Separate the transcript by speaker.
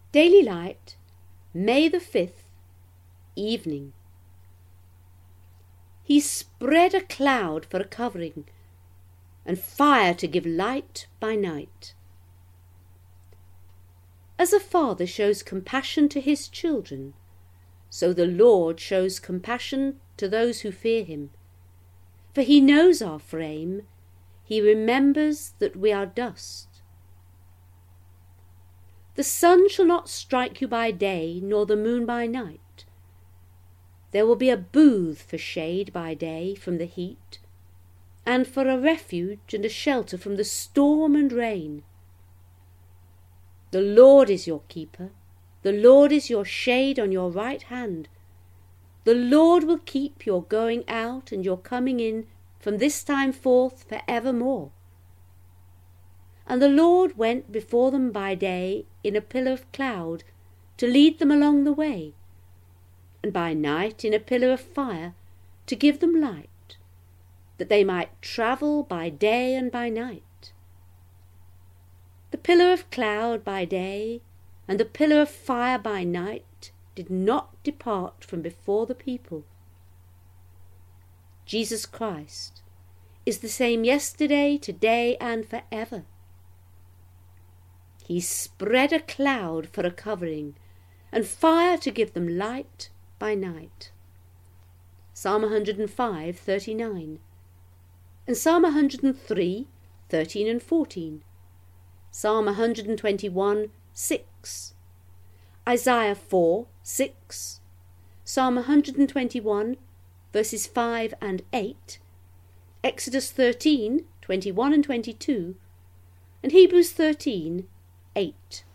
Speaker 1: Daily Light, May the 5th, Evening. He spread a cloud for a covering, and fire to give light by night. As a father shows compassion to his children, so the Lord shows compassion to those who fear him. For he knows our frame, he remembers that we are dust. The sun shall not strike you by day, nor the moon by night. There will be a booth for shade by day from the heat, and for a refuge and a shelter from the storm and rain. The Lord is your keeper, the Lord is your shade on your right hand. The Lord will keep your going out and your coming in from this time forth for evermore. And the Lord went before them by day in a pillar of cloud to lead them along the way, and by night in a pillar of fire to give them light, that they might travel by day and by night. The pillar of cloud by day and the pillar of fire by night did not depart from before the people. Jesus Christ is the same yesterday, today, and forever. He spread a cloud for a covering, and fire to give them light by night. Psalm 105:39, and Psalm 103:13 and 14, Psalm 121:6, Isaiah 4:6, Psalm 121 verses 5 and 8, Exodus 13:21 and 22, and Hebrews 13:8.